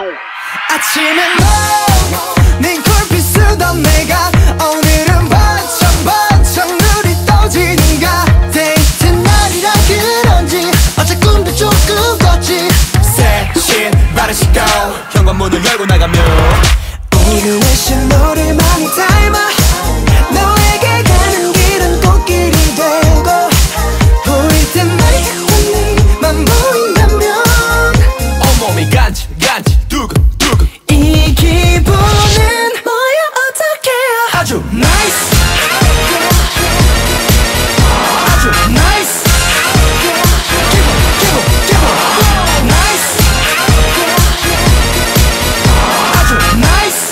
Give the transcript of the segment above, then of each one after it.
아침에 네 콜빛 쓰던 내가 오늘은 반짝반짝 눈이 떠지는가. 데이트 날이라 그런지 어제 꿈도 조금 꿨지. 새 신발을 신고 현관문을 열고 나가면 오늘은 신호를 많이 닮아 너에게 가는 길은 꽃길이 되고 보일 때마다 네만 보인다면 온몸이 간지 두근두근 이 기분은 뭐야 어떡해. 아주 나이스 아주 나이스 기분 나이스 아주 나이스.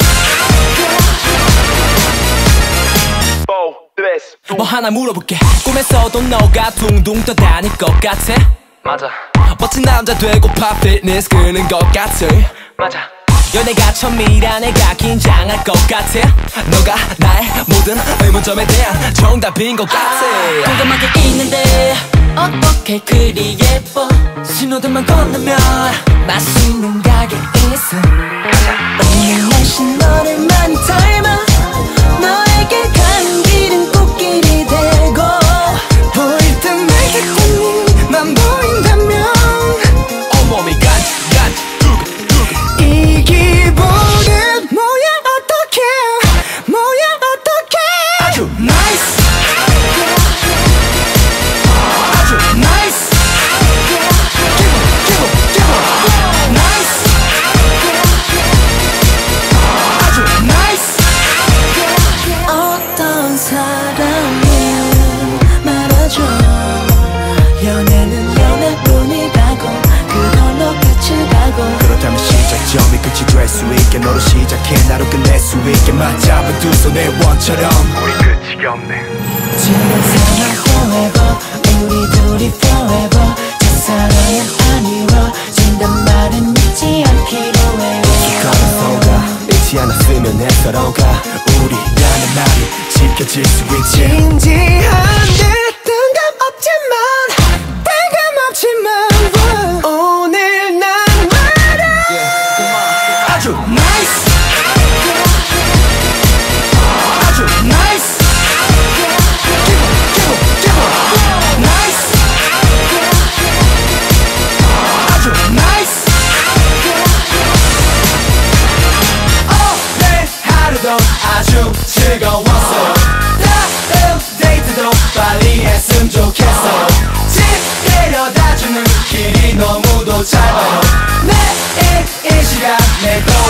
뭐 하나 물어볼게. 꿈에서도 너가 둥둥 떠다닐 것 같아. 맞아. 멋진 남자 되고파 피트니스 끄는 것 같아. 맞아. 연애가 처음이라 내가 긴장할 것 같아. 너가 나의 모든 의문점에 대한 정답인 것 같아. 궁금하게 있는데 어떻게 그리 예뻐. 신호등만 건너면 맛있는 가게 있어. 오늘 날씨 너를 많이 닮아 너에게 가는 길은 꽃길이 되고 보일 때마다 네만 보인다면 온몸이 간지 두근두근 이 기분은 뭐야 어떡해 뭐야 어떡해. 아주 나이스 아주 나이스 기분 나이스 아주 나이스. 어떤 사람은 말아줘 연애는 연애뿐이라고 그걸로 끝이 가고. 그렇다면 시작점이 끝이 될 수 있게 너로 시작해 나로 끝낼 수 있게 맞잡은 두 손의 원처럼 우리 끝이 없네. 지금 상황 forever 우리 둘이 forever 첫사랑은 아니워진단 말은 잊지 않기로 해요. 가면서가 잊지 않았으면 해서로가 우리라는 말이 지켜질 수 있지. 진지한 듯 뜬금없지만 오늘 난 말아. 아주 나이스 아주 나이스 기분 나이스 아주 나이스. 오늘 하루도 아주 즐거웠어. 다음 데이트도 빨리 했으면 좋겠어. 집 데려다주는 길이 너무도 짧아요. 매일 이 시간에